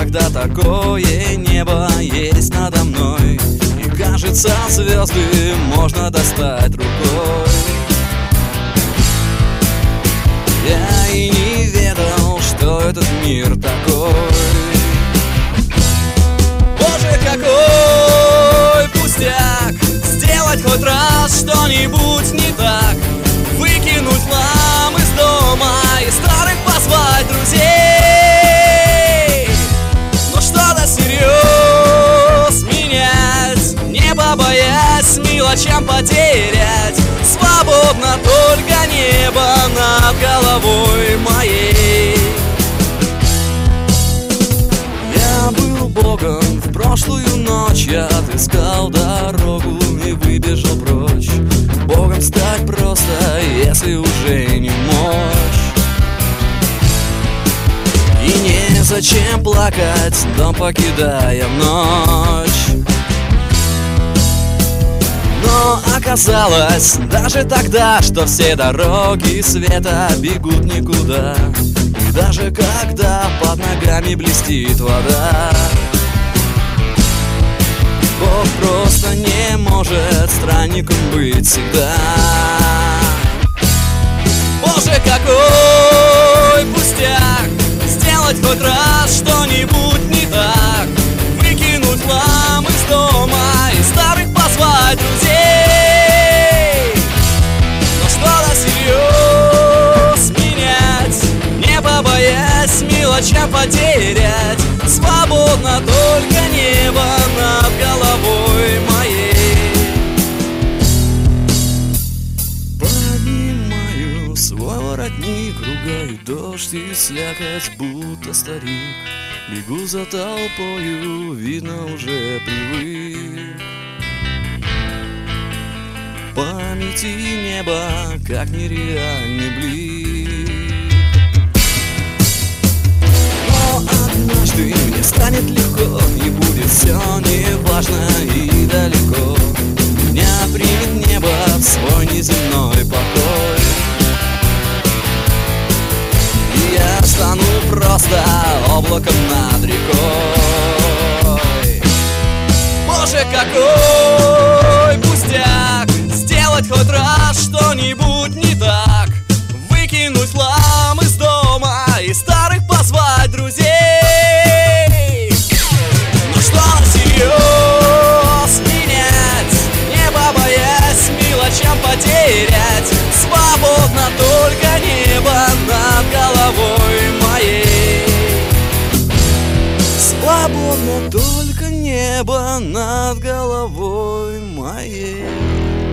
когда такое небо есть надо мной, и кажется, звезды можно достать рукой. Я и не ведал, что этот мир такой. Боже, какой пустяк сделать хоть раз что-нибудь не так, выкинуть хлам из дома и старых позвать друзей. Но что-то всерьез менять, не побоясь мелочам потерять. Свободно только небо над головой моей. Я был богом в прошлую ночь, я отыскал дорогу и выбежал прочь. Богом стать просто, если уже не мочь. И незачем плакать, дом покидая в ночь. Но оказалось даже тогда, что все дороги света бегут никуда. И даже когда под ногами блестит вода, Бог просто не может странником быть всегда. Боже, какой пустяк сделать хоть раз что-нибудь не так, выкинуть хлам из дома и старых позвать друзей. Но что-то всерьез менять, не побоясь мелочам потерять. Свободно только небо над головой моей. Поднимаю свой воротник, ругаю дождь и слякоть, будто старик. Бегу за толпою, видно, уже привык. Памяти неба, как нереальный блик. Но однажды мне станет легко, и будет все неважно и далеко. Меня примет небо в свой неземной покой. И я стану просто облаком над рекой. Боже, какой пустяк сделать хоть раз что-нибудь не так, выкинуть хлам из дома и старых позвать друзей. Но что всерьез менять, не побоясь мелочам потерять. Свободно только небо над головой моей. Свободно только небо над головой моей.